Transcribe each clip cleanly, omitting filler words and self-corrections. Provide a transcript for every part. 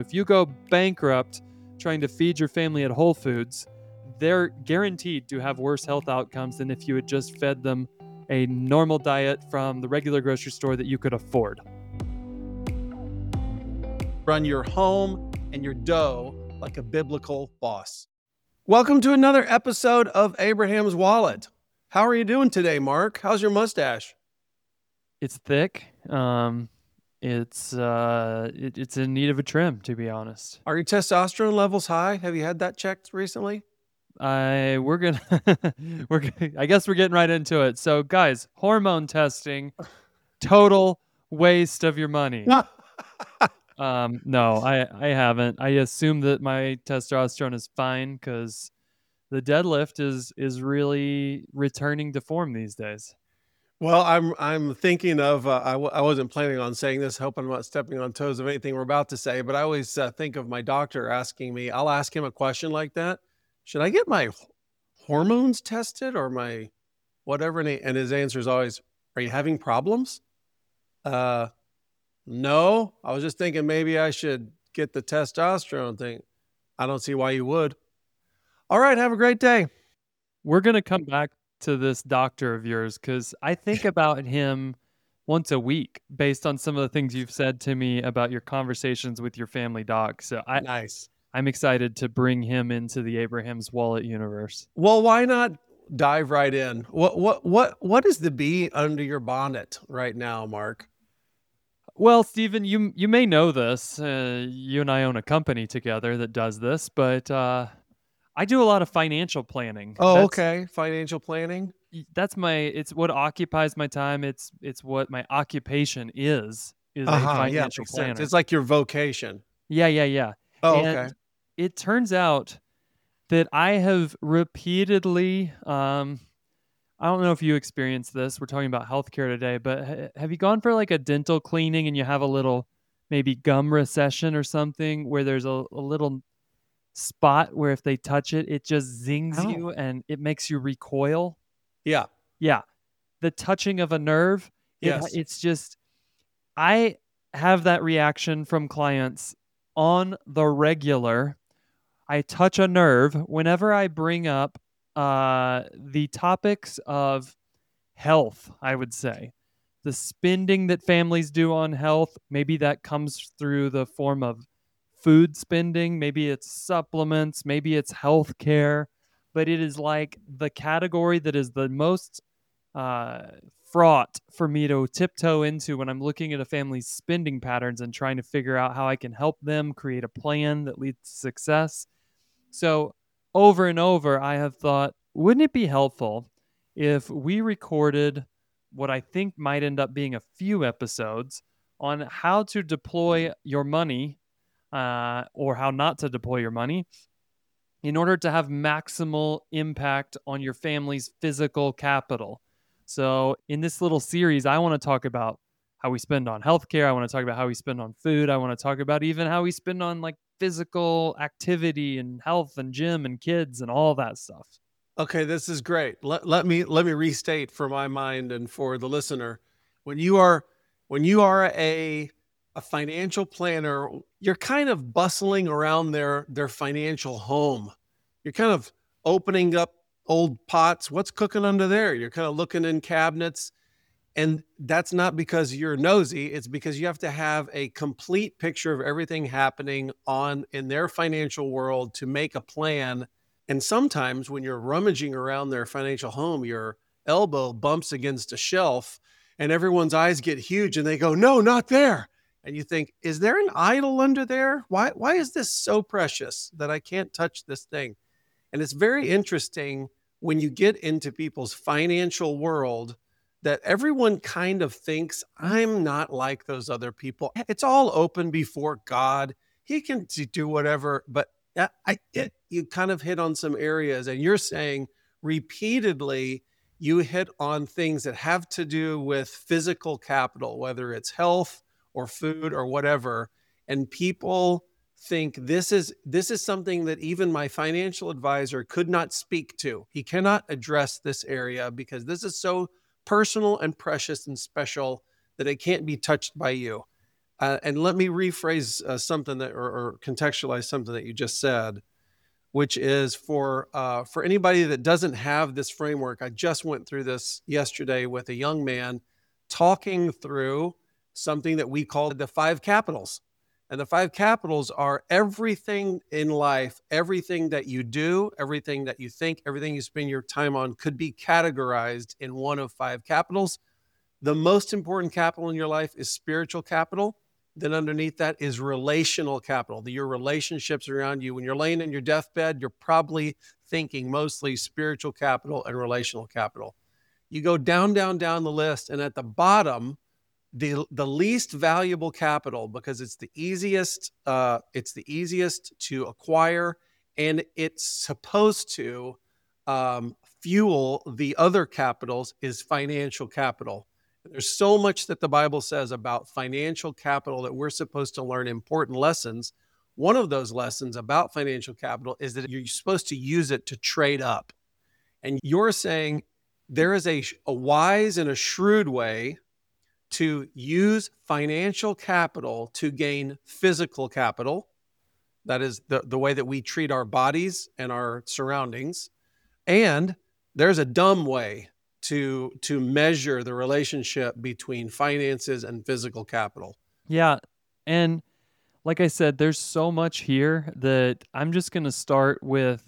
If you go bankrupt trying to feed your family at Whole Foods, they're guaranteed to have worse health outcomes than if you had just fed them a normal diet from the regular grocery store that you could afford. Run your home and your dough like a biblical boss. Welcome to another episode of Abraham's Wallet. How are you doing today, Mark? How's your mustache? It's thick. It's in need of a trim, to be honest. Are your testosterone levels high? Have you had that checked recently? I guess we're getting right into it. So, guys, hormone testing, total waste of your money. No, I haven't. I assume that my testosterone is fine because the deadlift is really returning to form these days. Well, I'm thinking of I wasn't planning on saying this. Hope I'm not stepping on toes of anything we're about to say. But I always think of my doctor asking me. I'll ask him a question like that. Should I get my hormones tested or my whatever? And his answer is always, "Are you having problems?" No. I was just thinking maybe I should get the testosterone thing. I don't see why you would. All right. Have a great day. We're going to come back to this doctor of yours because I think about him once a week based on some of the things you've said to me about your conversations with your family doc. So Nice. I'm excited to bring him into the Abraham's Wallet universe. Well, why not dive right in? What is the bee under your bonnet right now, Mark? Well, Stephen, you may know this. You and I own a company together that does this, but I do a lot of financial planning. Oh, okay. Financial planning. It's what occupies my time. It's what my occupation is a financial planner. Sense. It's like your vocation. Yeah. Oh, And okay. it turns out that I have repeatedly, I don't know if you experienced this. We're talking about healthcare today, but have you gone for like a dental cleaning and you have a little maybe gum recession or something where there's a little spot where if they touch it, it just zings you and it makes you recoil? Yeah. Yeah. The touching of a nerve. Yes. It's just, I have that reaction from clients on the regular. I touch a nerve whenever I bring up the topics of health, I would say. The spending that families do on health, maybe that comes through the form of food spending, maybe it's supplements, maybe it's health care, but it is like the category that is the most fraught for me to tiptoe into when I'm looking at a family's spending patterns and trying to figure out how I can help them create a plan that leads to success. So over and over, I have thought, wouldn't it be helpful if we recorded what I think might end up being a few episodes on how to deploy your money or how not to deploy your money in order to have maximal impact on your family's physical capital? So in this little series, I want to talk about how we spend on healthcare. I want to talk about how we spend on food. I want to talk about even how we spend on like physical activity and health and gym and kids and all that stuff. Okay, this is great. Let me restate for my mind and for the listener. When you are a financial planner, you're kind of bustling around their financial home. You're kind of opening up old pots. What's cooking under there? You're kind of looking in cabinets. And that's not because you're nosy. It's because you have to have a complete picture of everything happening in their financial world to make a plan. And sometimes when you're rummaging around their financial home, your elbow bumps against a shelf and everyone's eyes get huge and they go, "No, not there." And you think, is there an idol under there? Why is this so precious that I can't touch this thing? And it's very interesting when you get into people's financial world that everyone kind of thinks, I'm not like those other people. It's all open before God. He can do whatever. But you kind of hit on some areas, and you're saying repeatedly you hit on things that have to do with physical capital, whether it's health or food or whatever. And people think this is something that even my financial advisor could not speak to. He cannot address this area because this is so personal and precious and special that it can't be touched by you. And let me rephrase something that, or contextualize something that you just said, which is for anybody that doesn't have this framework. I just went through this yesterday with a young man, talking through something that we call the five capitals. And the five capitals are everything in life, everything that you do, everything that you think, everything you spend your time on could be categorized in one of five capitals. The most important capital in your life is spiritual capital. Then underneath that is relational capital, your relationships around you. When you're laying in your deathbed, you're probably thinking mostly spiritual capital and relational capital. You go down, down, down the list, and at the bottom, the least valuable capital, because it's the easiest to acquire, and it's supposed to fuel the other capitals, is financial capital. There's so much that the Bible says about financial capital that we're supposed to learn important lessons. One of those lessons about financial capital is that you're supposed to use it to trade up. And you're saying there is a wise and a shrewd way to use financial capital to gain physical capital. That is the way that we treat our bodies and our surroundings. And there's a dumb way to measure the relationship between finances and physical capital. Yeah. And like I said, there's so much here that I'm just going to start with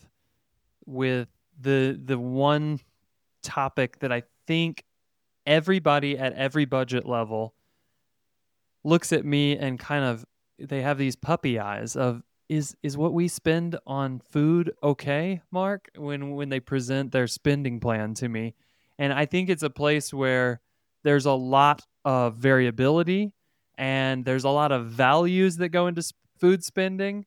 the one topic that I think everybody at every budget level looks at me and kind of, they have these puppy eyes of, is what we spend on food okay, Mark, when they present their spending plan to me. And I think it's a place where there's a lot of variability and there's a lot of values that go into food spending.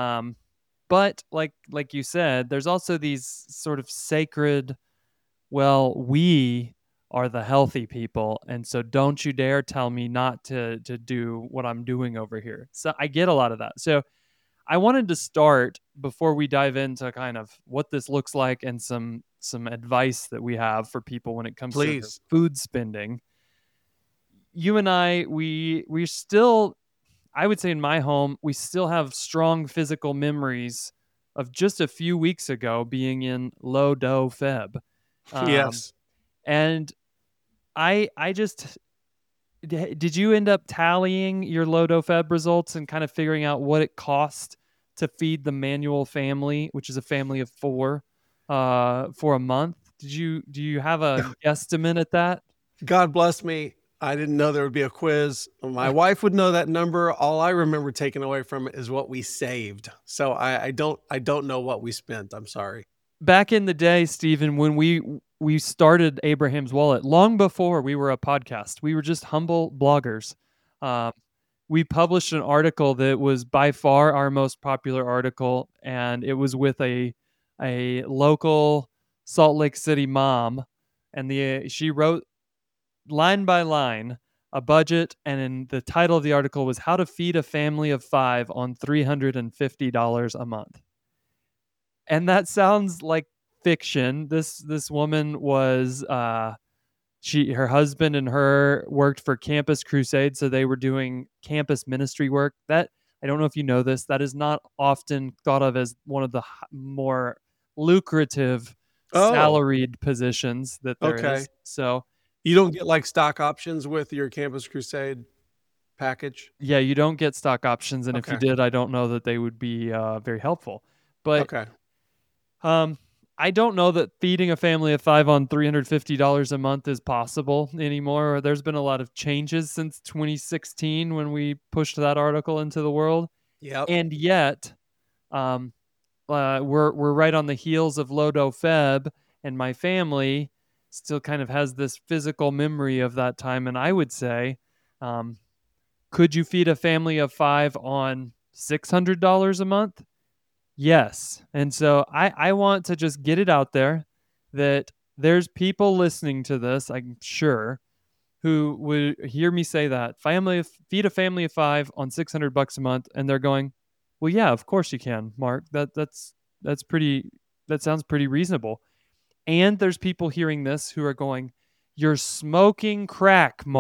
But like you said, there's also these sort of sacred, well, we are the healthy people, and so don't you dare tell me not to do what I'm doing over here. So I get a lot of that. So I wanted to start, before we dive into kind of what this looks like and some advice that we have for people when it comes to their food spending. You and I, we still, I would say in my home, we still have strong physical memories of just a few weeks ago being in low dough Feb. Yes. And I just, did you end up tallying your low dough Feb results and kind of figuring out what it cost to feed the Manuel family, which is a family of 4, for a month? Do you have a guesstimate at that? God bless me. I didn't know there would be a quiz. My wife would know that number. All I remember taking away from it is what we saved. So I don't know what we spent. I'm sorry. Back in the day, Stephen, when we started Abraham's Wallet, long before we were a podcast, we were just humble bloggers. We published an article that was by far our most popular article, and it was with a local Salt Lake City mom, and she wrote line by line a budget, and in the title of the article was "How to Feed a Family of 5 on $350 a month." And that sounds like fiction. This woman was her husband and her worked for Campus Crusade, so they were doing campus ministry work. That, I don't know if you know this, that is not often thought of as one of the more lucrative salaried positions that there is. So you don't get like stock options with your Campus Crusade package? Yeah, you don't get stock options, and if you did, I don't know that they would be very helpful. But I don't know that feeding a family of 5 on $350 a month is possible anymore. There's been a lot of changes since 2016 when we pushed that article into the world. Yep. And yet, we're right on the heels of low dough Feb, and my family still kind of has this physical memory of that time. And I would say, could you feed a family of 5 on $600 a month? Yes. And so I want to just get it out there that there's people listening to this, I'm sure, who would hear me say that feed a family of 5 on $600 a month, and they're going, well, yeah, of course you can, Mark. That sounds pretty reasonable. And there's people hearing this who are going, you're smoking crack, Mark. Right.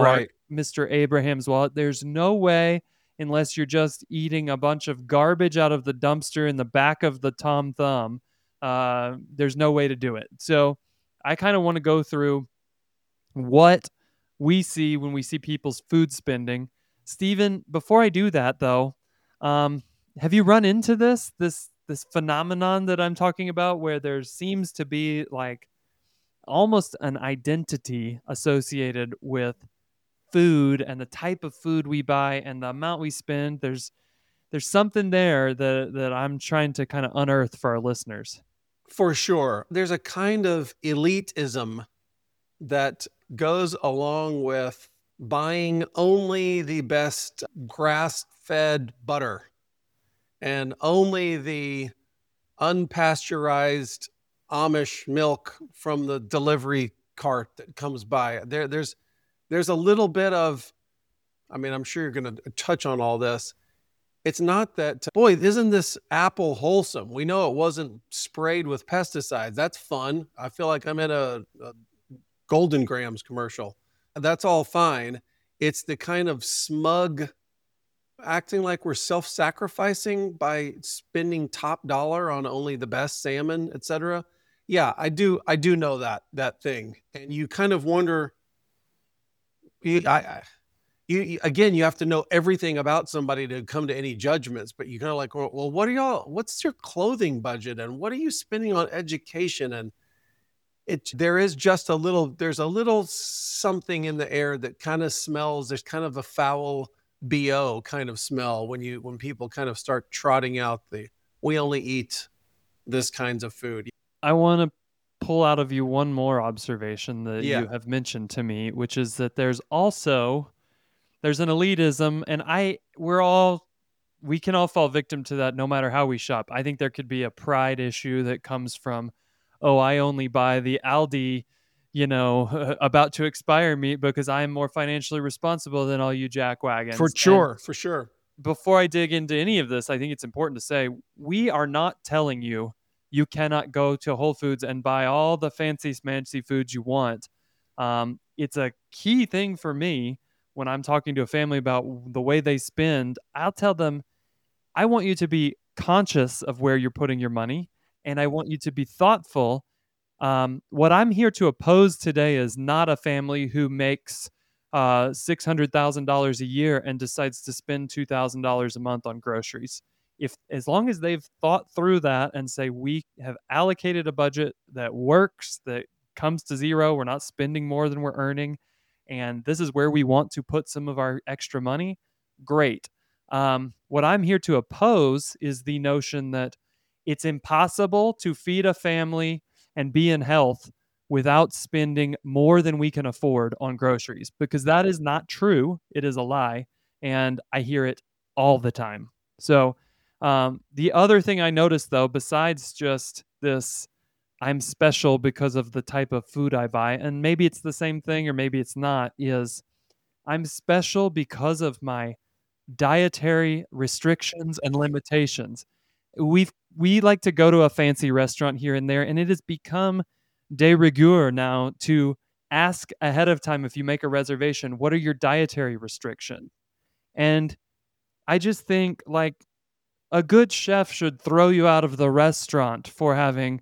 Mr. Abraham's wallet. There's no way, unless you're just eating a bunch of garbage out of the dumpster in the back of the Tom Thumb, there's no way to do it. So I kind of want to go through what we see when we see people's food spending. Stephen, before I do that though, have you run into this phenomenon that I'm talking about, where there seems to be like almost an identity associated with food and the type of food we buy and the amount we spend? There's something there that I'm trying to kind of unearth for our listeners. For sure. There's a kind of elitism that goes along with buying only the best grass-fed butter and only the unpasteurized Amish milk from the delivery cart that comes by. There's a little bit of, I mean, I'm sure you're going to touch on all this. It's not that, boy, isn't this apple wholesome? We know it wasn't sprayed with pesticides. That's fun. I feel like I'm in a Golden Grams commercial. That's all fine. It's the kind of smug acting like we're self-sacrificing by spending top dollar on only the best salmon, etc. Yeah, I do know that thing. And you kind of wonder, you again, you have to know everything about somebody to come to any judgments, but you kind of like, well, what's your clothing budget and what are you spending on education? And there's a little something in the air that kind of smells. There's kind of a foul BO kind of smell when people kind of start trotting out we only eat this kinds of food. I want to pull out of you one more observation that Yeah. you have mentioned to me, which is that there's an elitism, and we can all fall victim to that no matter how we shop. I think there could be a pride issue that comes from, oh, I only buy the Aldi, about to expire meat because I'm more financially responsible than all you jackwagons. For sure. Before I dig into any of this, I think it's important to say we are not telling you cannot go to Whole Foods and buy all the fancy smancy foods you want. It's a key thing for me when I'm talking to a family about the way they spend. I'll tell them, I want you to be conscious of where you're putting your money, and I want you to be thoughtful. What I'm here to oppose today is not a family who makes $600,000 a year and decides to spend $2,000 a month on groceries. As long as they've thought through that and say we have allocated a budget that works, that comes to zero, we're not spending more than we're earning, and this is where we want to put some of our extra money, great. What I'm here to oppose is the notion that it's impossible to feed a family and be in health without spending more than we can afford on groceries, because that is not true. It is a lie, and I hear it all the time. So the other thing I noticed, though, besides just this, I'm special because of the type of food I buy, and maybe it's the same thing or maybe it's not, is I'm special because of my dietary restrictions and limitations. We like to go to a fancy restaurant here and there, and it has become de rigueur now to ask ahead of time, if you make a reservation, what are your dietary restrictions? And I just think, like, a good chef should throw you out of the restaurant for having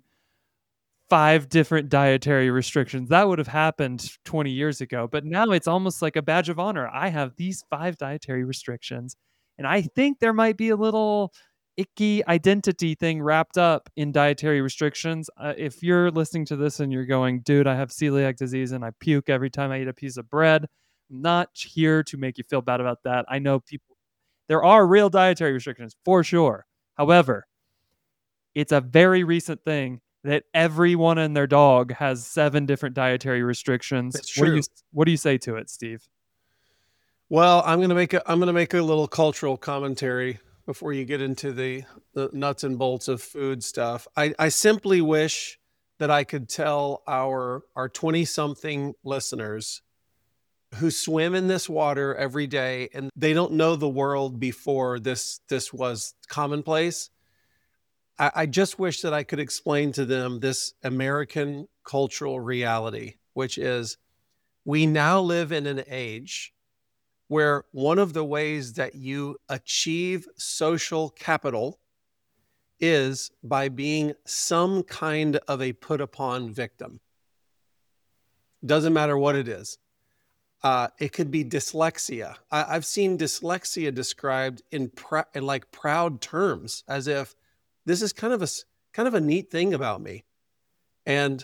5 different dietary restrictions. That would have happened 20 years ago, but now it's almost like a badge of honor. I have these 5 dietary restrictions, and I think there might be a little icky identity thing wrapped up in dietary restrictions. If you're listening to this and you're going, dude, I have celiac disease and I puke every time I eat a piece of bread, I'm not here to make you feel bad about that. I know there are real dietary restrictions for sure. However, it's a very recent thing that everyone and their dog has 7 different dietary restrictions. That's true. What do you say to it, Steve? Well, I'm going to make a little cultural commentary before you get into the nuts and bolts of food stuff. I simply wish that I could tell our 20-something listeners who swim in this water every day and they don't know the world before this was commonplace. I just wish that I could explain to them this American cultural reality, which is we now live in an age where one of the ways that you achieve social capital is by being some kind of a put upon victim. Doesn't matter what it is. It could be dyslexia. I've seen dyslexia described in like proud terms, as if this is kind of a neat thing about me. And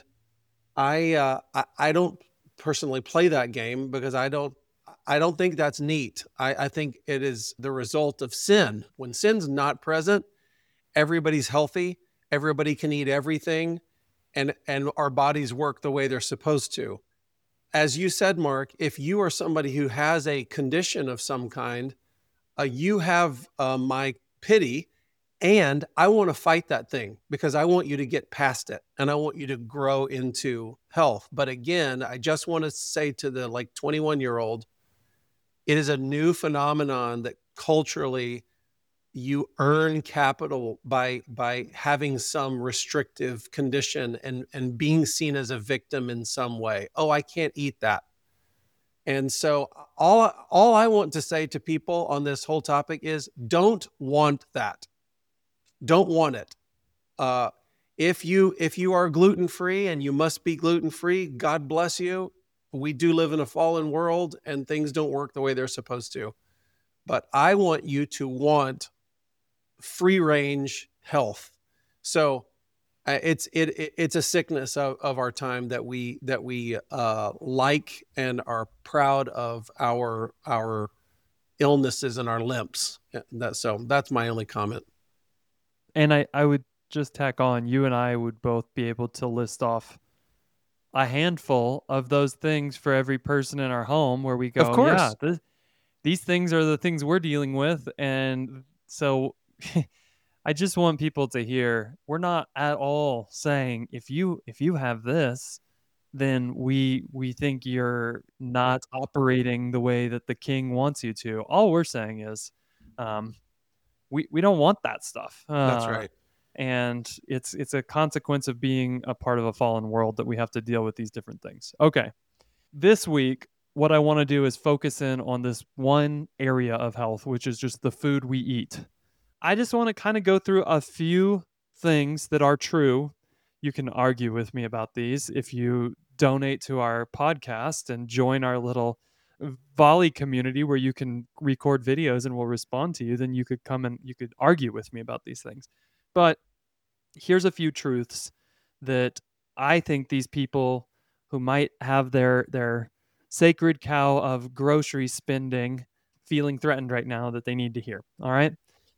I don't personally play that game because I don't think that's neat. I think it is the result of sin. When sin's not present, everybody's healthy, everybody can eat everything, and our bodies work the way they're supposed to. As you said, Mark, if you are somebody who has a condition of some kind, you have my pity, and I want to fight that thing because I want you to get past it and I want you to grow into health. But again, I just want to say to the 21-year-old, it is a new phenomenon that culturally you earn capital by having some restrictive condition and being seen as a victim in some way. Oh, I can't eat that. And so all I want to say to people on this whole topic is don't want that. Don't want it. If you are gluten-free and you must be gluten-free, God bless you. We do live in a fallen world and things don't work the way they're supposed to. But I want you to want free range health. So it's a sickness of our time that we like and are proud of our illnesses and our limps. So that's my only comment. And I would just tack on, you and I would both be able to list off a handful of those things for every person in our home where we go, of course. yeah, these things are the things we're dealing with. And so I just want people to hear, we're not at all saying if you have this, then we think you're not operating the way that the king wants you to. All we're saying is we don't want that stuff. That's right. And it's a consequence of being a part of a fallen world that we have to deal with these different things. Okay. This week, what I want to do is focus in on this one area of health, which is just the food we eat. I just want to kind of go through a few things that are true. You can argue with me about these if you donate to our podcast and join our little Volley community where you can record videos and we'll respond to you. Then you could come and you could argue with me about these things. But here's a few truths that I think these people who might have their sacred cow of grocery spending feeling threatened right now that they need to hear. All right.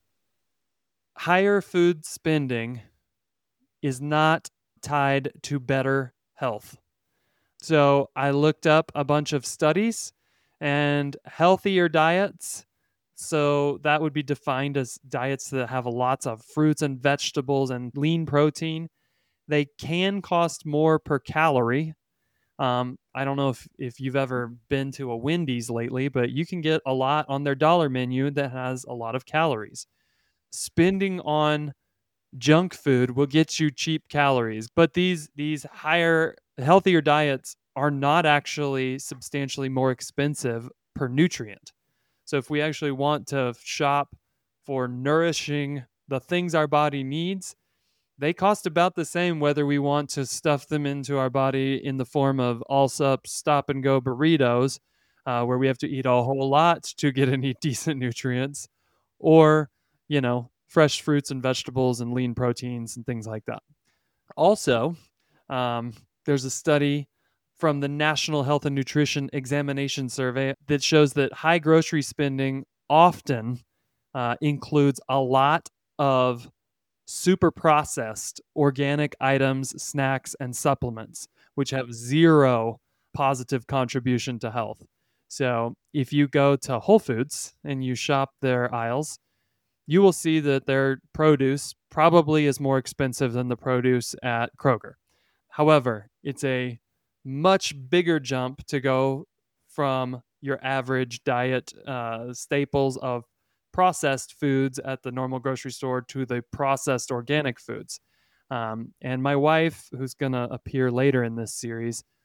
Higher food spending is not tied to better health. So I looked up a bunch of studies and healthier diets. So that would be defined as diets that have lots of fruits and vegetables and lean protein. They can cost more per calorie. I don't know if you've ever been to a Wendy's lately, but you can get a lot on their dollar menu that has a lot of calories. Spending on junk food will get you cheap calories, but these higher, healthier diets are not actually substantially more expensive per nutrient. So if we actually want to shop for nourishing the things our body needs, they cost about the same whether we want to stuff them into our body in the form of Allsup stop and go burritos, where we have to eat a whole lot to get any decent nutrients, or, fresh fruits and vegetables and lean proteins and things like that. Also, there's a study from the National Health and Nutrition Examination Survey that shows that high grocery spending often includes a lot of super processed organic items, snacks, and supplements, which have zero positive contribution to health. So if you go to Whole Foods and you shop their aisles, you will see that their produce probably is more expensive than the produce at Kroger. However, it's a much bigger jump to go from your average diet staples of processed foods at the normal grocery store to the processed organic foods. And my wife, who's going to appear later in this series,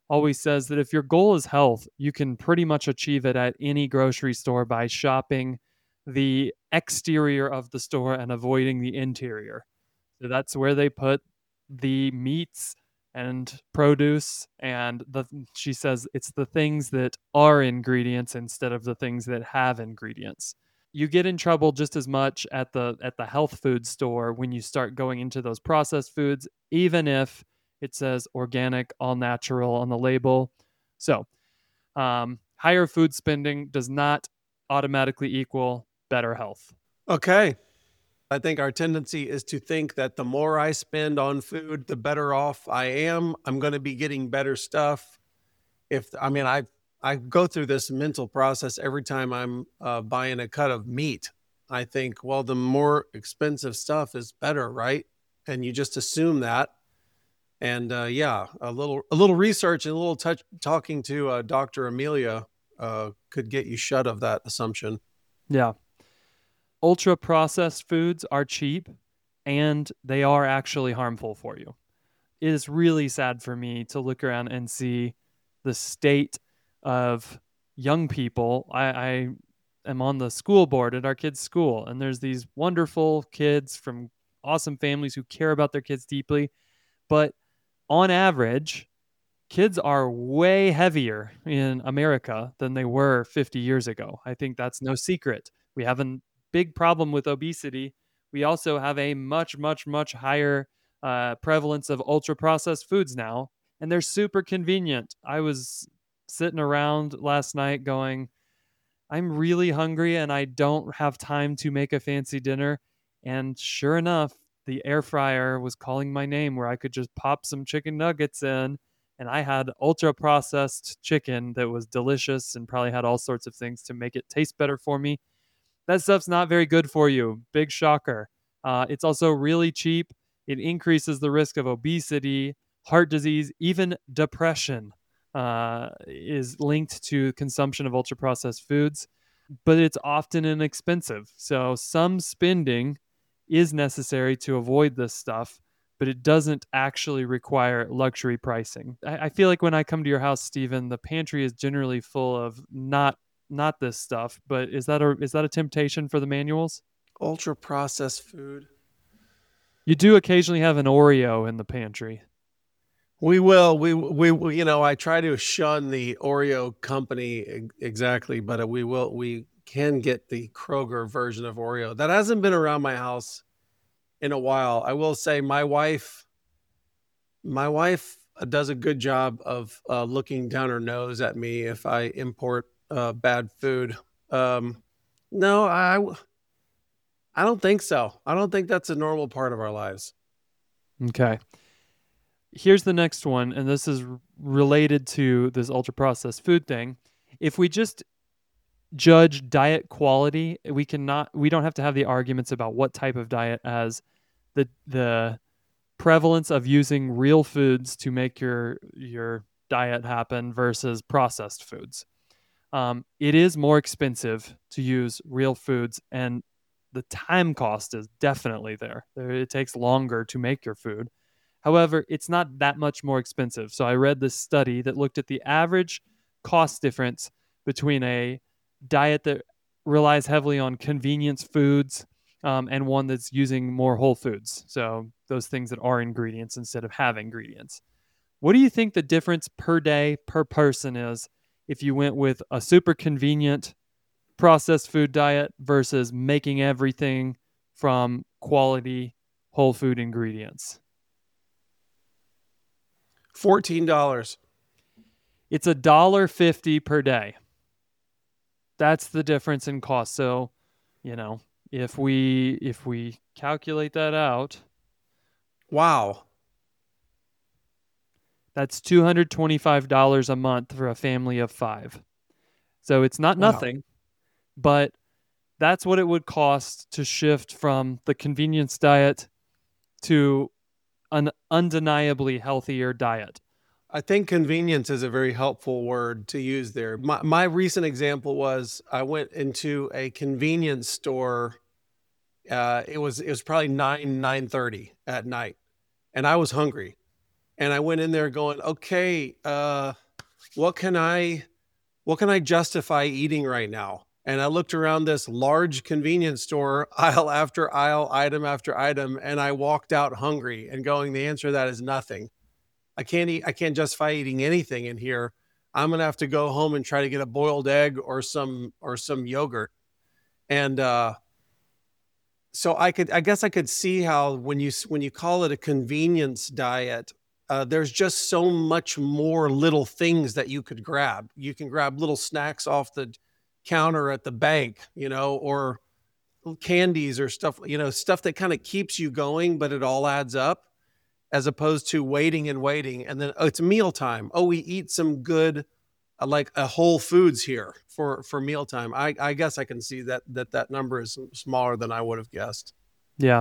always says that if your goal is health, you can pretty much achieve it at any grocery store by shopping the exterior of the store and avoiding the interior. So that's where they put the meats and produce, and she says it's the things that are ingredients instead of the things that have ingredients. You get in trouble just as much at the health food store when you start going into those processed foods, even if it says organic, all natural on the label. So, higher food spending does not automatically equal better health. Okay. I think our tendency is to think that the more I spend on food, the better off I am. I'm going to be getting better stuff. I go through this mental process every time I'm buying a cut of meat. I think, well, the more expensive stuff is better, right? And you just assume that. And yeah, a little research and a little talking to Dr. Amelia could get you shut of that assumption. Yeah. Ultra processed foods are cheap and they are actually harmful for you. It is really sad for me to look around and see the state of young people. I am on the school board at our kids' school, and there's these wonderful kids from awesome families who care about their kids deeply. But on average, kids are way heavier in America than they were 50 years ago. I think that's no secret. We have a big problem with obesity. We also have a much, much, much higher prevalence of ultra processed foods now, and they're super convenient. I was sitting around last night going, I'm really hungry and I don't have time to make a fancy dinner. And sure enough, the air fryer was calling my name where I could just pop some chicken nuggets in. And I had ultra processed chicken that was delicious and probably had all sorts of things to make it taste better for me. That stuff's not very good for you. Big shocker. It's also really cheap. It increases the risk of obesity, heart disease, even depression is linked to consumption of ultra processed foods, but it's often inexpensive. So some spending is necessary to avoid this stuff, but it doesn't actually require luxury pricing. I feel like when I come to your house, Stephen, the pantry is generally full of not this stuff, but is that a temptation for the manuals? Ultra processed food. You do occasionally have an Oreo in the pantry. We will. I try to shun the Oreo company exactly, but we can get the Kroger version of Oreo. That hasn't been around my house in a while. I will say my wife does a good job of looking down her nose at me if I import bad food. No, I don't think so. I don't think that's a normal part of our lives. Okay. Here's the next one, and this is related to this ultra processed food thing. If we just judge diet quality, we don't have to have the arguments about what type of diet as the prevalence of using real foods to make your diet happen versus processed foods. It is more expensive to use real foods, and the time cost is definitely there. It takes longer to make your food. However, it's not that much more expensive. So I read this study that looked at the average cost difference between a diet that relies heavily on convenience foods and one that's using more whole foods. So those things that are ingredients instead of have ingredients. What do you think the difference per day per person is if you went with a super convenient processed food diet versus making everything from quality whole food ingredients? $14. It's $1.50 per day. That's the difference in cost. So, if we calculate that out, Wow. that's $225 a month for a family of 5. So it's not Wow. nothing, but that's what it would cost to shift from the convenience diet to an undeniably healthier diet. I think convenience is a very helpful word to use there. My recent example was I went into a convenience store. It was probably 9:30 at night, and I was hungry. and I went in there going, okay, what can I justify eating right now? And I looked around this large convenience store, aisle after aisle, item after item, and I walked out hungry and going, the answer to that is nothing. I can't justify eating anything in here. I'm gonna have to go home and try to get a boiled egg or some yogurt. And so I guess I could see how when you call it a convenience diet, there's just so much more little things that you could grab. You can grab little snacks off the counter at the bank, or candies or stuff, stuff that kind of keeps you going, but it all adds up, as opposed to waiting and waiting. And then, oh, it's mealtime. Oh, we eat some good, like a Whole Foods here for mealtime. I guess I can see that number is smaller than I would have guessed. Yeah.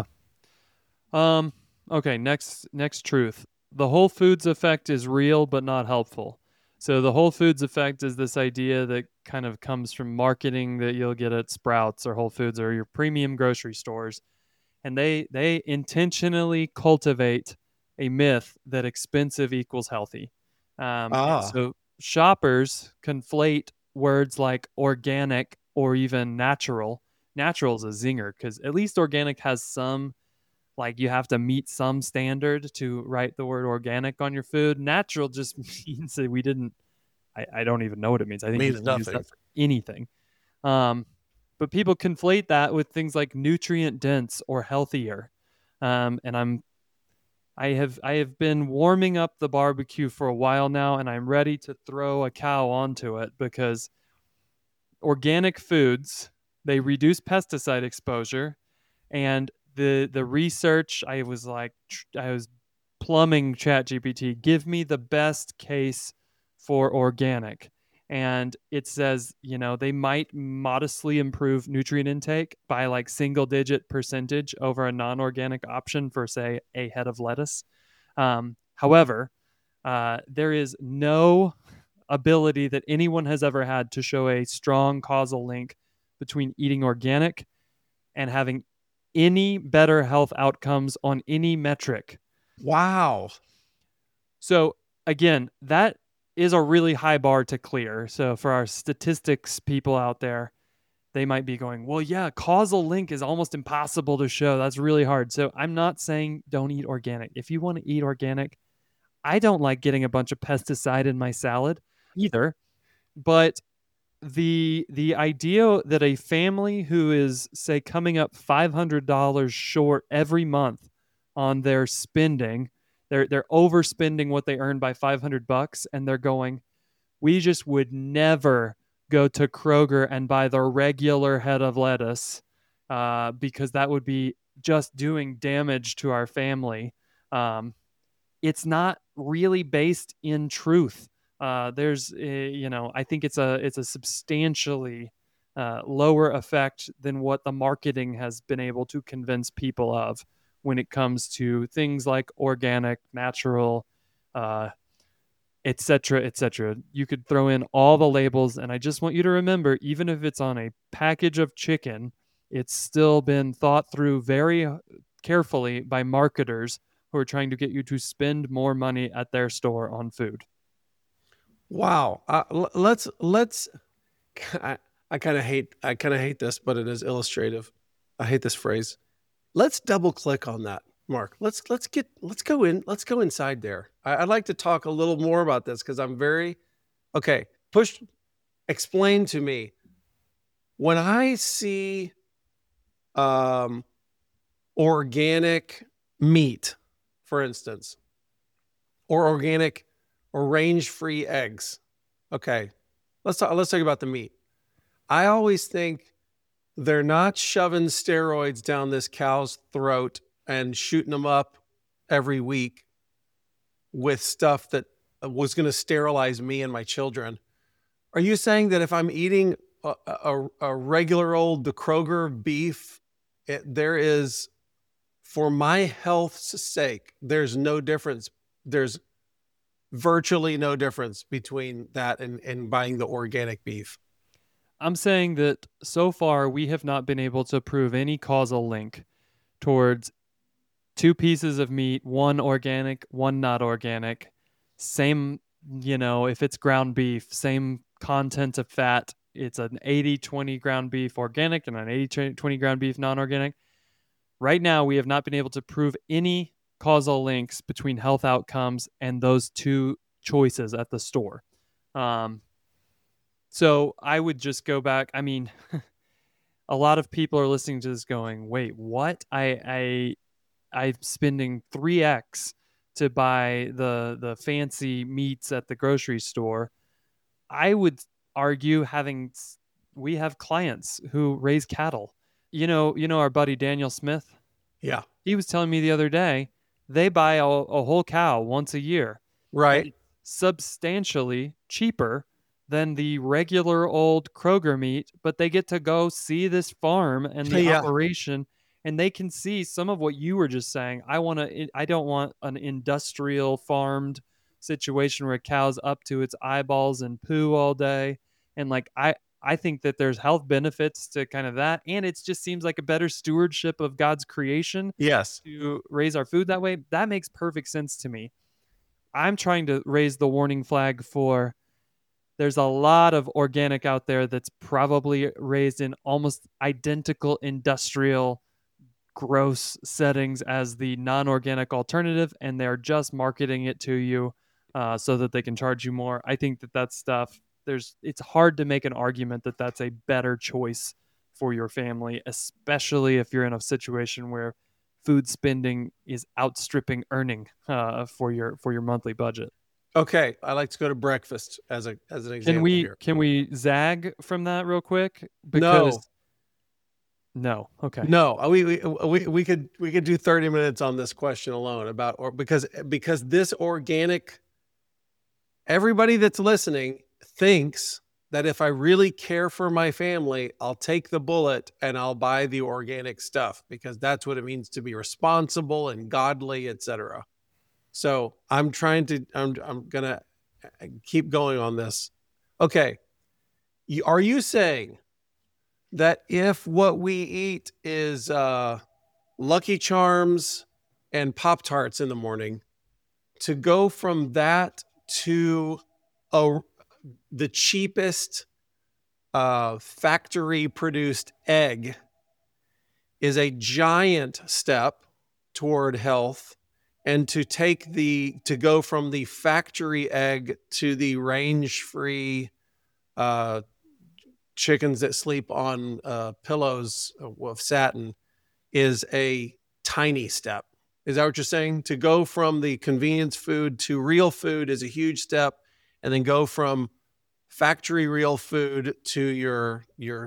Okay, next truth. The Whole Foods effect is real but not helpful. So the Whole Foods effect is this idea that kind of comes from marketing that you'll get at Sprouts or Whole Foods or your premium grocery stores. And they intentionally cultivate a myth that expensive equals healthy. And Ah, so shoppers conflate words like organic or even natural. Natural is a zinger because at least organic has some, like, you have to meet some standard to write the word organic on your food. Natural just means that we didn't. I don't even know what it means. I think you means can use nothing. that for anything. Um, but people conflate that with things like nutrient dense or healthier. And I have been warming up the barbecue for a while now, and I'm ready to throw a cow onto it because organic foods, they reduce pesticide exposure, and the research, I was plumbing ChatGPT, give me the best case for organic. And it says, they might modestly improve nutrient intake by like single digit percentage over a non-organic option for, say, a head of lettuce. However, there is no ability that anyone has ever had to show a strong causal link between eating organic and having any better health outcomes on any metric. Wow. So, again, that is a really high bar to clear. So, for our statistics people out there, they might be going, well, yeah, causal link is almost impossible to show. That's really hard. So, I'm not saying don't eat organic. If you want to eat organic, I don't like getting a bunch of pesticide in my salad either. But the idea that a family who is, say, coming up $500 short every month on their spending, they're overspending what they earn by $500, and they're going, we just would never go to Kroger and buy the regular head of lettuce because that would be just doing damage to our family. It's not really based in truth. I think it's a substantially lower effect than what the marketing has been able to convince people of when it comes to things like organic, natural, et cetera, et cetera. You could throw in all the labels, and I just want you to remember, even if it's on a package of chicken, it's still been thought through very carefully by marketers who are trying to get you to spend more money at their store on food. Wow. Let's. I, I kind of hate this, but it is illustrative. I hate this phrase. Let's double click on that, Mark. Let's go inside there. I'd like to talk a little more about this because I'm very okay. Explain to me when I see um, organic meat, for instance, or organic or range-free eggs. Okay, let's talk about the meat. I always think they're not shoving steroids down this cow's throat and shooting them up every week with stuff that was going to sterilize me and my children. Are you saying that if I'm eating a regular old the Kroger beef, there is, for my health's sake, there's no difference. There's virtually no difference between that and buying the organic beef. I'm saying that so far we have not been able to prove any causal link towards 2 pieces of meat, one organic, one not organic. Same, if it's ground beef, same content of fat. It's an 80-20 ground beef organic and an 80-20 ground beef non-organic. Right now, we have not been able to prove any causal links between health outcomes and those two choices at the store. So I would just go back. I mean, a lot of people are listening to this going, wait, what? I'm spending 3x to buy the fancy meats at the grocery store. I would argue we have clients who raise cattle. Our buddy Daniel Smith. Yeah. He was telling me the other day they buy a whole cow once a year. Right. Substantially cheaper than the regular old Kroger meat, but they get to go see this farm and the operation, and they can see some of what you were just saying. I don't want an industrial farmed situation where a cow's up to its eyeballs in poo all day. And I think that there's health benefits to kind of that. And it just seems like a better stewardship of God's creation. Yes. To raise our food that way. That makes perfect sense to me. I'm trying to raise the warning flag for there's a lot of organic out there that's probably raised in almost identical industrial gross settings as the non-organic alternative, and they're just marketing it to you so that they can charge you more. I think that stuff, it's hard to make an argument that that's a better choice for your family, especially if you're in a situation where food spending is outstripping earning for your monthly budget. Okay, I like to go to breakfast as an example. Can we zag from that real quick? No. Okay. No, we could do 30 minutes on this question alone because this organic. Everybody that's listening thinks that if I really care for my family, I'll take the bullet and I'll buy the organic stuff because that's what it means to be responsible and godly, etc. So I'm gonna keep going on this. Okay. Are you saying that if what we eat is Lucky Charms and Pop-Tarts in the morning, to go from that to the cheapest factory-produced egg is a giant step toward health, and to go from the factory egg to the range-free chickens that sleep on pillows of satin is a tiny step? Is that what you're saying? To go from the convenience food to real food is a huge step, and then go from factory real food to your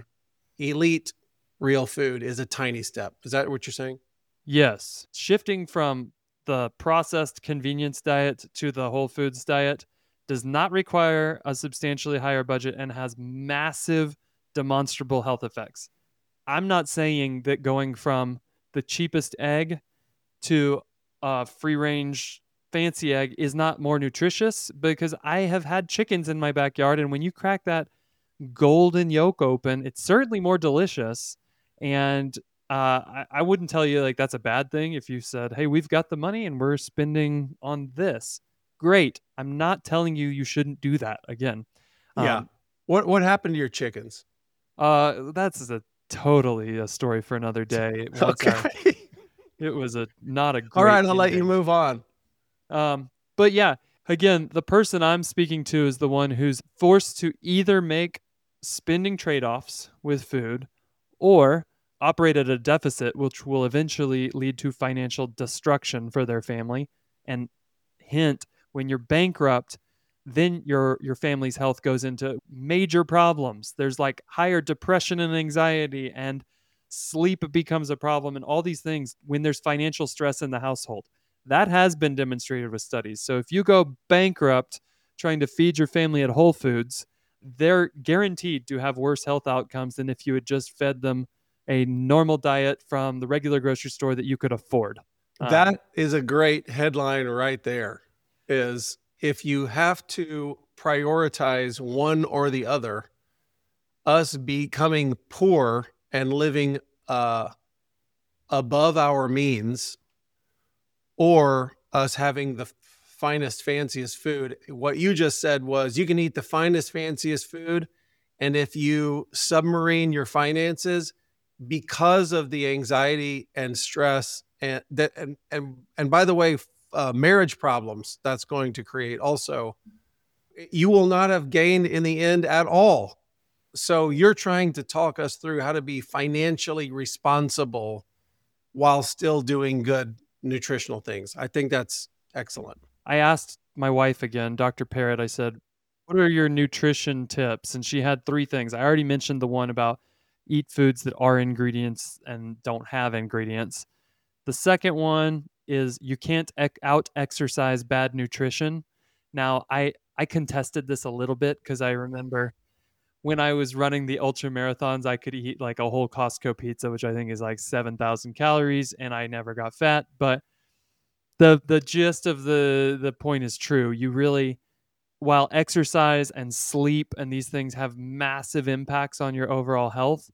elite real food is a tiny step. Is that what you're saying? Yes. Shifting from the processed convenience diet to the whole foods diet does not require a substantially higher budget and has massive demonstrable health effects. I'm not saying that going from the cheapest egg to a free range fancy egg is not more nutritious, because I have had chickens in my backyard, and when you crack that golden yolk open, it's certainly more delicious. And I wouldn't tell you that's a bad thing if you said, hey, we've got the money and we're spending on this. Great. I'm not telling you shouldn't do that again. Yeah. What happened to your chickens? That's totally a story for another day. Okay. It was not a great All right, I'll let you move on. But yeah, again, the person I'm speaking to is the one who's forced to either make spending trade-offs with food or operate at a deficit, which will eventually lead to financial destruction for their family. And hint, when you're bankrupt, then your family's health goes into major problems. There's higher depression and anxiety, and sleep becomes a problem, and all these things when there's financial stress in the household. That has been demonstrated with studies. So if you go bankrupt trying to feed your family at Whole Foods, they're guaranteed to have worse health outcomes than if you had just fed them a normal diet from the regular grocery store that you could afford. That is a great headline right there. Is if you have to prioritize one or the other, us becoming poor and living above our means or us having the finest, fanciest food. What you just said was you can eat the finest, fanciest food. And if you submarine your finances because of the anxiety and stress and by the way, marriage problems that's going to create also, you will not have gained in the end at all. So you're trying to talk us through how to be financially responsible while still doing good nutritional things. I think that's excellent. I asked my wife again, Dr. Parrott, I said, what are your nutrition tips? And she had three things. I already mentioned the one about eat foods that are ingredients and don't have ingredients. The second one is you can't out exercise bad nutrition. Now, I contested this a little bit because I remember when I was running the ultra marathons, I could eat like a whole Costco pizza, which I think is like 7,000 calories, and I never got fat. But the gist of the point is true. You really, while exercise and sleep and these things have massive impacts on your overall health,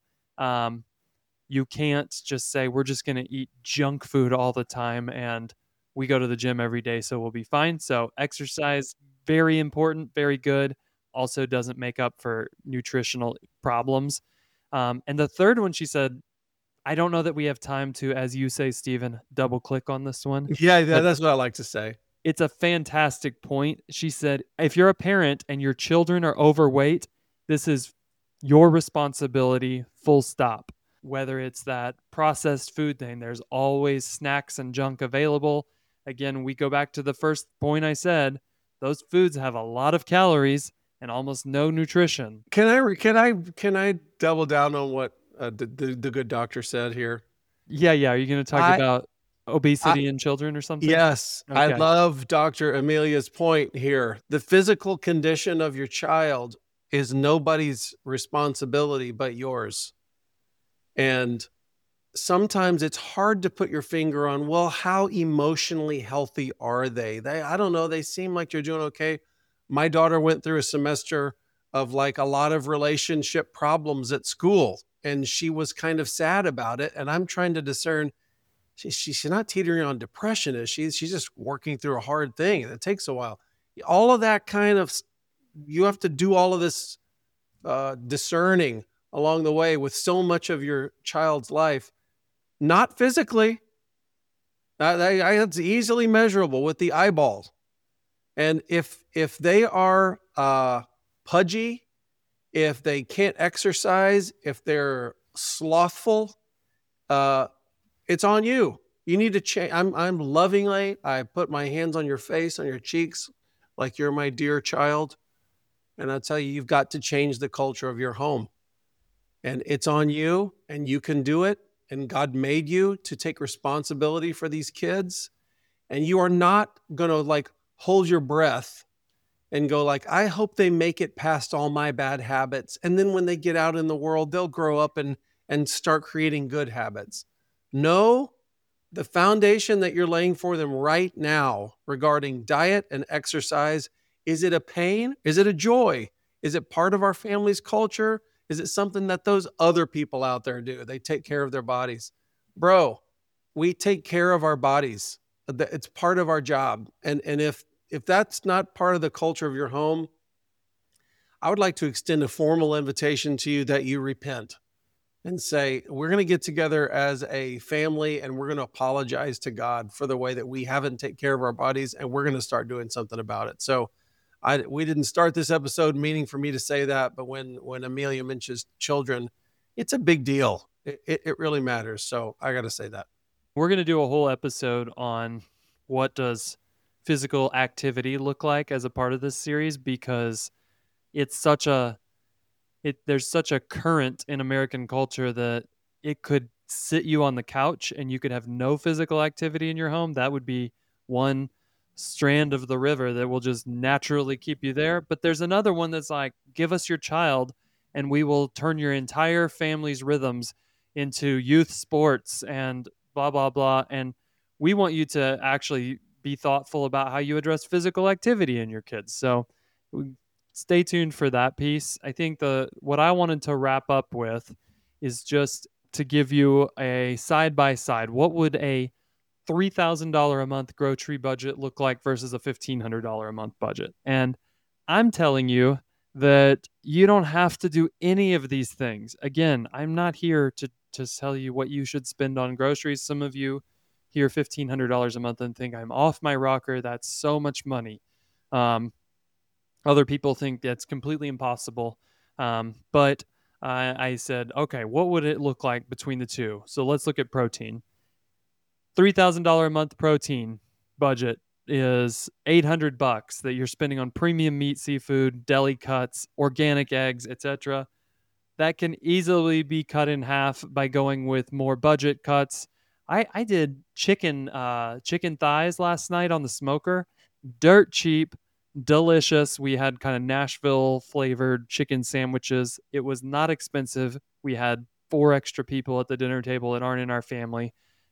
you can't just say we're just going to eat junk food all the time and we go to the gym every day, so we'll be fine. So exercise, very important, very good. Also doesn't make up for nutritional problems. And the third one, she said, I don't know that we have time to, as you say, Stephen, double click on this one. Yeah, But that's what I like to say. it's a fantastic point. She said, if you're a parent and your children are overweight, this is your responsibility, full stop. Whether it's that processed food thing, there's always snacks and junk available. Again, we go back to the first point I said, those foods have a lot of calories and almost no nutrition. Can I double down on what the good doctor said here? Yeah. Are you going to talk I, about I obesity in children or something? yes, I Okay. love Dr. Amelia's point here. The physical condition of your child is nobody's responsibility but yours. And sometimes it's hard to put your finger on, well, how emotionally healthy are they? I don't know, they seem like you're doing okay. My daughter went through a semester of like a lot of relationship problems at school, and she was kind of sad about it. And I'm trying to discern, she's not teetering on depression, is she? She's just working through a hard thing, and it takes a while. All of that kind of, you have to do all of this discerning along the way with so much of your child's life. Not physically. It's easily measurable with the eyeballs. And if they are pudgy, if they can't exercise, if they're slothful, it's on you. You need to change. I'm lovingly, I put my hands on your face, on your cheeks, like you're my dear child. And I tell you, you've got to change the culture of your home. And it's on you, and you can do it. And God made you to take responsibility for these kids. And you are not going to like hold your breath and go like, I hope they make it past all my bad habits. And then when they get out in the world, they'll grow up and start creating good habits. No, the foundation that you're laying for them right now regarding diet and exercise, is it a pain? Is it a joy? Is it part of our family's culture? Is it something that those other people out there do? They take care of their bodies. Bro, we take care of our bodies. It's part of our job. And if that's not part of the culture of your home, I would like to extend a formal invitation to you that you repent and say, we're going to get together as a family and we're going to apologize to God for the way that we haven't taken care of our bodies, and we're going to start doing something about it. So we didn't start this episode meaning for me to say that, but when Amelia mentions children, it's a big deal. It really matters. So I got to say that. We're going to do a whole episode on what does physical activity look like as a part of this series, because it's there's such a current in American culture that it could sit you on the couch and you could have no physical activity in your home. That would be one strand of the river that will just naturally keep you there. But there's another one that's like, give us your child and we will turn your entire family's rhythms into youth sports and blah, blah, blah. And we want you to actually be thoughtful about how you address physical activity in your kids. So stay tuned for that piece. I think what I wanted to wrap up with is just to give you a side by side. What would a $3,000 a month grocery budget look like versus a $1,500 a month budget? And I'm telling you that you don't have to do any of these things. Again, I'm not here to tell you what you should spend on groceries. Some of you hear $1,500 a month and think I'm off my rocker. That's so much money. Other people think that's completely impossible. But I said, okay, what would it look like between the two? So let's look at protein. $3,000 a month protein budget is $800 that you're spending on premium meat, seafood, deli cuts, organic eggs, etc. That can easily be cut in half by going with more budget cuts. I did chicken thighs last night on the smoker. Dirt cheap, delicious. We had kind of Nashville flavored chicken sandwiches. It was not expensive. We had 4 extra people at the dinner table that aren't in our family.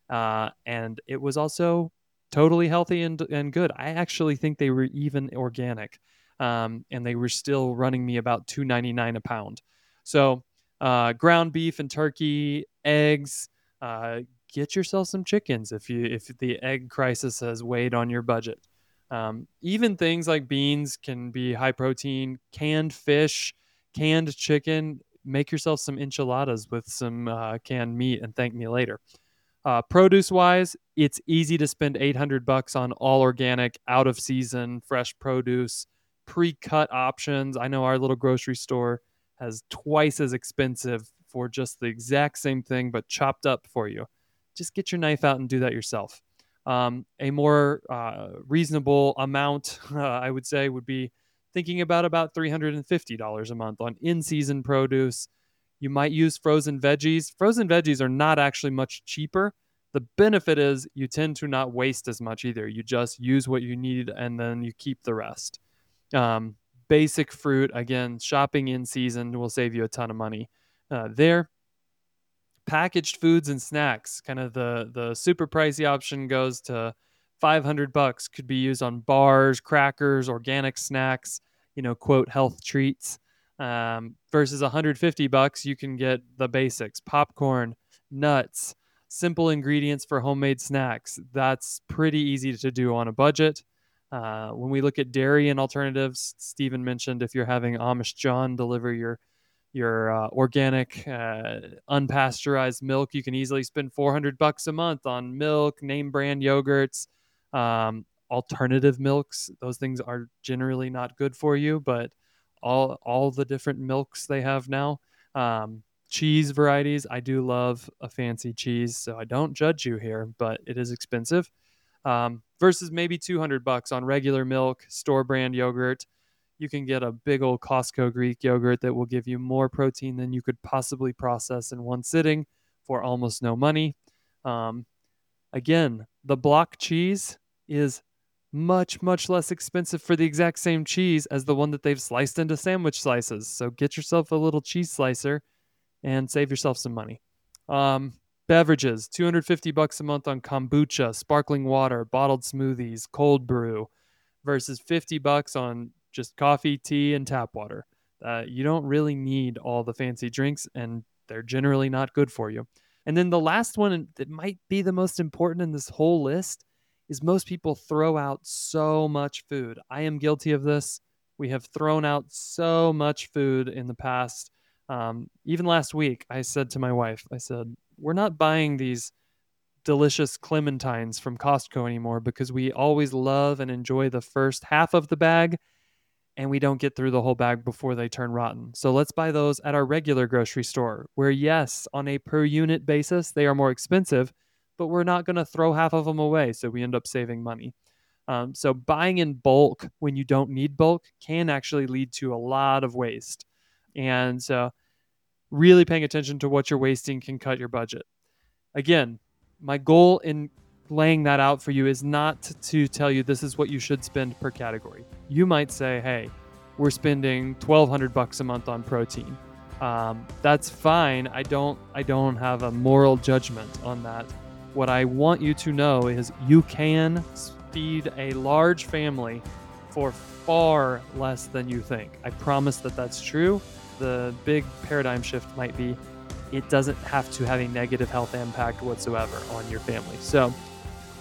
And it was also totally healthy and good. I actually think they were even organic. And they were still running me about $2.99 a pound. So ground beef and turkey, eggs, get yourself some chickens if the egg crisis has weighed on your budget. Even things like beans can be high protein, canned fish, canned chicken. Make yourself some enchiladas with some canned meat and thank me later. Produce wise, it's easy to spend $800 on all organic, out of season, fresh produce, pre-cut options. I know our little grocery store has twice as expensive for just the exact same thing, but chopped up for you. Just get your knife out and do that yourself. A more reasonable amount, I would say, would be thinking about $350 a month on in-season produce. You might use frozen veggies. Frozen veggies are not actually much cheaper. The benefit is you tend to not waste as much either. You just use what you need and then you keep the rest. Basic fruit, again, shopping in season will save you a ton of money there. Packaged foods and snacks, kind of the super pricey option goes to $500. Could be used on bars, crackers, organic snacks, quote, health treats. Versus $150, you can get the basics: popcorn, nuts, simple ingredients for homemade snacks. That's pretty easy to do on a budget. When we look at dairy and alternatives, Stephen mentioned if you're having Amish John deliver your organic, unpasteurized milk, you can easily spend $400 a month on milk, name brand yogurts, alternative milks. Those things are generally not good for you, but all the different milks they have now. Cheese varieties. I do love a fancy cheese, so I don't judge you here, but it is expensive. Versus maybe $200 on regular milk, store brand yogurt. You can get a big old Costco Greek yogurt that will give you more protein than you could possibly process in one sitting for almost no money. Again, the block cheese is much, much less expensive for the exact same cheese as the one that they've sliced into sandwich slices. So get yourself a little cheese slicer and save yourself some money. Beverages, $250 a month on kombucha, sparkling water, bottled smoothies, cold brew, versus $50 on just coffee, tea, and tap water. You don't really need all the fancy drinks, and they're generally not good for you. And then the last one that might be the most important in this whole list is most people throw out so much food. I am guilty of this. We have thrown out so much food in the past. Even last week, I said to my wife, we're not buying these delicious clementines from Costco anymore because we always love and enjoy the first half of the bag and we don't get through the whole bag before they turn rotten. So let's buy those at our regular grocery store where, yes, on a per unit basis, they are more expensive, but we're not going to throw half of them away. So we end up saving money. So buying in bulk when you don't need bulk can actually lead to a lot of waste. And so really paying attention to what you're wasting can cut your budget. Again, my goal in laying that out for you is not to tell you this is what you should spend per category. You might say, hey, we're spending $1,200 a month on protein. That's fine. I don't have a moral judgment on that. What I want you to know is you can feed a large family for far less than you think. I promise that that's true. The big paradigm shift might be it doesn't have to have a negative health impact whatsoever on your family. So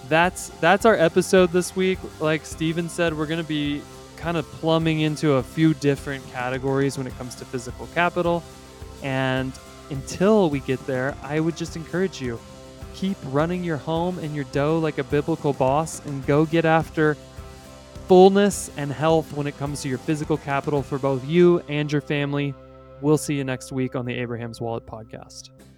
that's our episode this week. Like Steven said, we're going to be kind of plumbing into a few different categories when it comes to physical capital. And until we get there, I would just encourage you, keep running your home and your dough like a biblical boss, and go get after fullness and health when it comes to your physical capital for both you and your family. We'll see you next week on the Abraham's Wallet podcast.